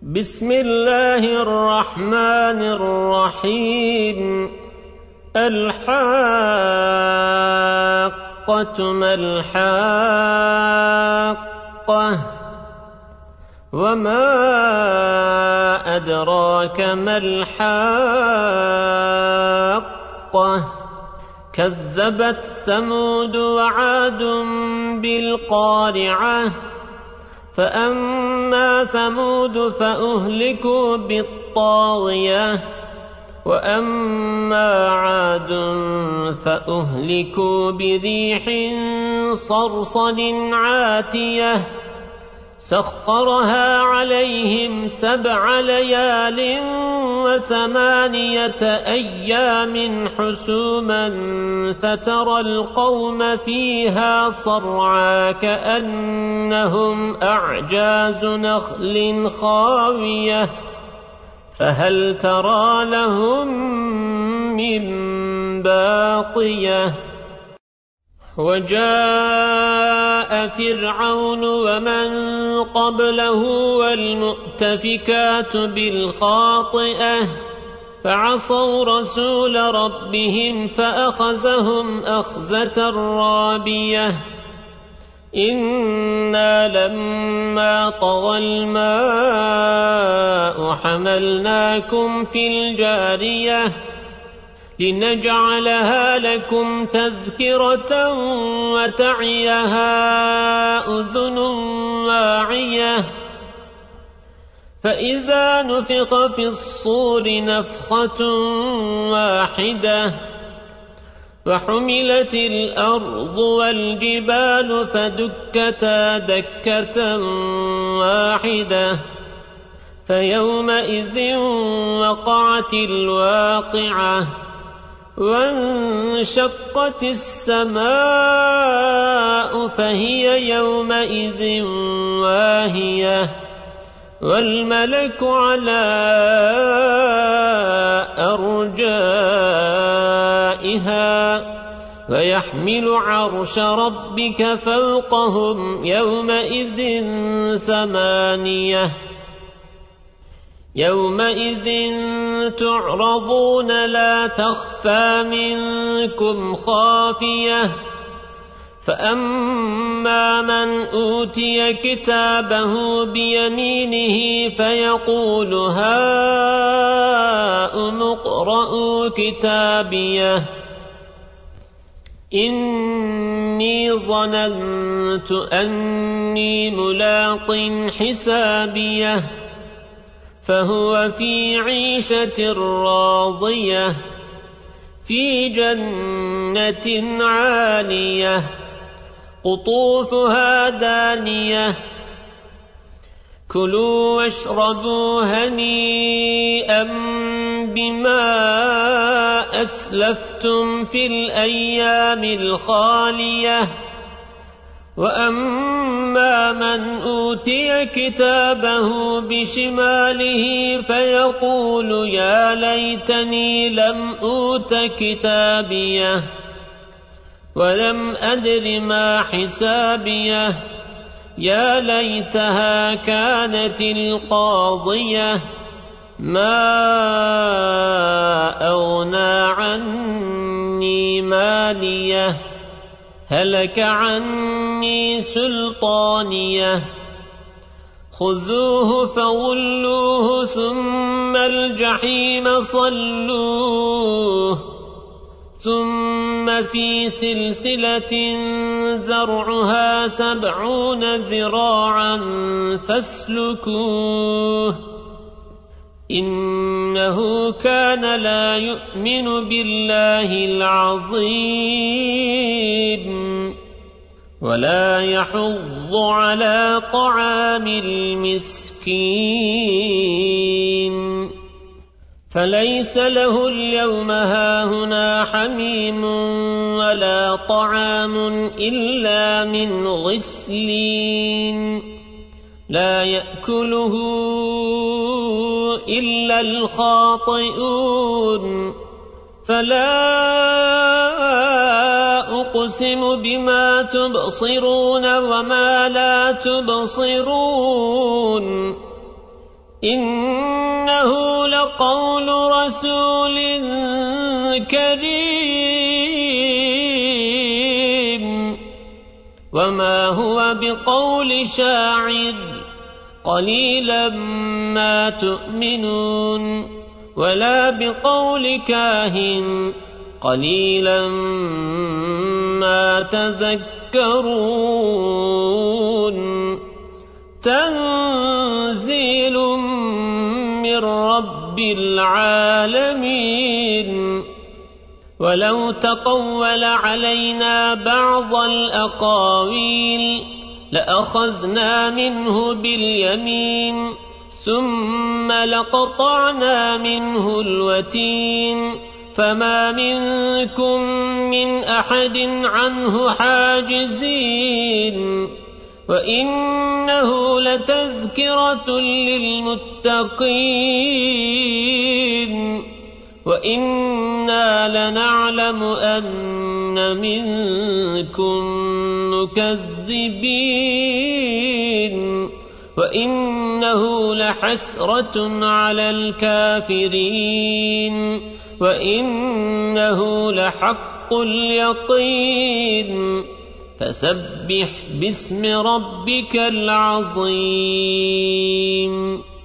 بسم الله الرحمن الرحيم. الحاقة ما الحاقة وما أدراك ما الحاقة كذبت ثمود وعاد بالقارعة فأما ثمود فأهلكوا بالطاغية وأما عاد فأهلكوا بريح صرصر عاتية سخرها عليهم 7 ليال و8 أيام حسوما فترى القوم فيها صرعى كأنهم أعجاز نخل خاوية فهل ترى لهم من باقية وجاء فرعون ومن قبله والمؤتفكات بالخاطئة فعصوا رسول ربهم فأخذهم أخذة رابية إنا لما طغى الماء حملناكم في الجارية لنجعلها لكم تذكرة وتعيها أذن واعية فإذا نفخ في الصور نفخة واحدة وحملت الأرض والجبال فدكتا دكة واحدة فيومئذ وقعت الواقعة وانشقت السماء فهي يومئذ واهية والملك على أرجائها ويحمل عرش ربك فوقهم يومئذ 8 يومئذ تعرضون لا تخفى منكم خافية فأما من أوتي كتابه بيمينه فيقول هاؤم اقرءوا كتابيه إني ظننت أني ملاق حسابيه فهو في عيشة راضية في جنة عالية قطوفها دانية كلوا واشربوا هنيئا بما أسلفتم في الأيام الخالية وأما من أوتي كتابه بشماله فيقول يا ليتني لم أوت كتابيه ولم أدر ما حسابيه يا ليتها كانت القاضية ما أغنى عني ماليه هلك عني سلطانيه خذوه فغلوه ثم الجحيم صلوه ثم في سلسلة ذرعها 70 ذراعا فاسلكوه إنه كان لا يؤمن بالله العظيم ولا يحض على طعام المسكين فليس له اليوم هاهنا حميم ولا طعام إلا من غسلين لا يأكله إلا الخاطئون فلا أقسم بما تبصرون وما لا تبصرون إنه لقول رسول كريم وما هو بقول شاعر قليلا ما تؤمنون ولا بقول كاهن قليلا ما تذكرون تنزيل من رب العالمين ولو تقول علينا بعض الأقاويل لأخذنا منه باليمين ثم لقطعنا منه الوتين فما منكم من أحد عنه حاجزين وإنه لتذكرة للمتقين وإنا لنعلم أن منكم مكذبين وإنه لحسرة على الكافرين وإنه لحق اليقين فسبح باسم ربك العظيم